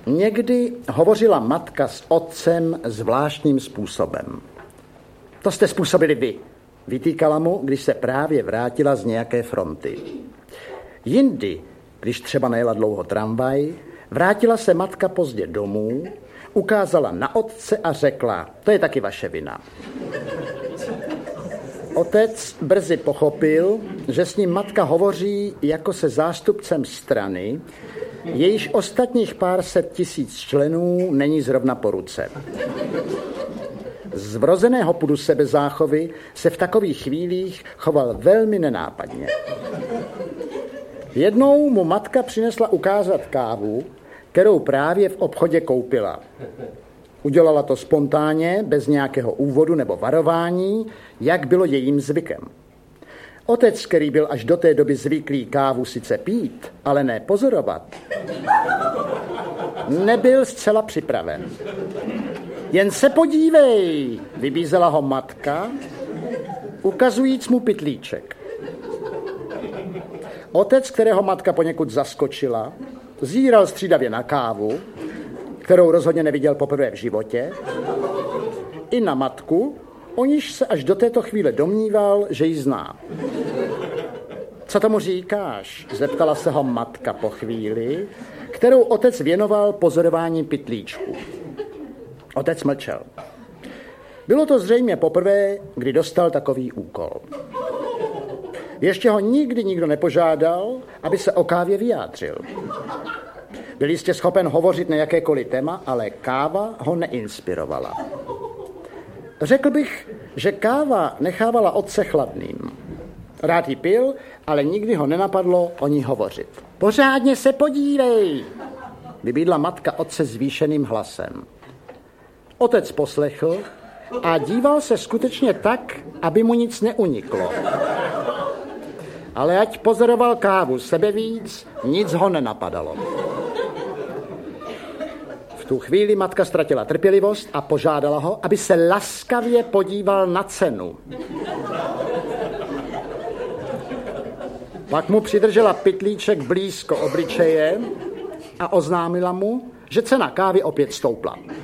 Někdy hovořila matka s otcem zvláštním způsobem. To jste způsobili vy, vytýkala mu, když se právě vrátila z nějaké fronty. Jindy, když třeba nejela dlouho tramvaj, vrátila se matka pozdě domů, ukázala na otce a řekla, to je taky vaše vina. Otec brzy pochopil, že s ním matka hovoří jako se zástupcem strany, jejíž ostatních pár set tisíc členů není zrovna po ruce. Z vrozeného pudu sebezáchovy se v takových chvílích choval velmi nenápadně. Jednou mu matka přinesla ukázat kávu, kterou právě v obchodě koupila. Udělala to spontánně, bez nějakého úvodu nebo varování, jak bylo jejím zvykem. Otec, který byl až do té doby zvyklý kávu sice pít, ale ne pozorovat, nebyl zcela připraven. Jen se podívej, vybízela ho matka, ukazujíc mu pytlíček. Otec, kterého matka poněkud zaskočila, zíral střídavě na kávu, kterou rozhodně neviděl poprvé v životě, i na matku, o níž se až do této chvíle domníval, že ji zná. Co tomu říkáš? Zeptala se ho matka po chvíli, kterou otec věnoval pozorování pytlíčku. Otec mlčel. Bylo to zřejmě poprvé, kdy dostal takový úkol. Ještě ho nikdy nikdo nepožádal, aby se o kávě vyjádřil. Byl jistě schopen hovořit na jakékoliv téma, ale káva ho neinspirovala. Řekl bych, že káva nechávala otce chladným. Rád ji pil, ale nikdy ho nenapadlo o ní hovořit. Pořádně se podívej, vybídla matka otce zvýšeným hlasem. Otec poslechl a díval se skutečně tak, aby mu nic neuniklo. Ale ať pozoroval kávu sebevíc, nic ho nenapadalo. V tu chvíli matka ztratila trpělivost a požádala ho, aby se laskavě podíval na cenu. Pak mu přidržela pytlíček blízko obličeje a oznámila mu, že cena kávy opět stoupla.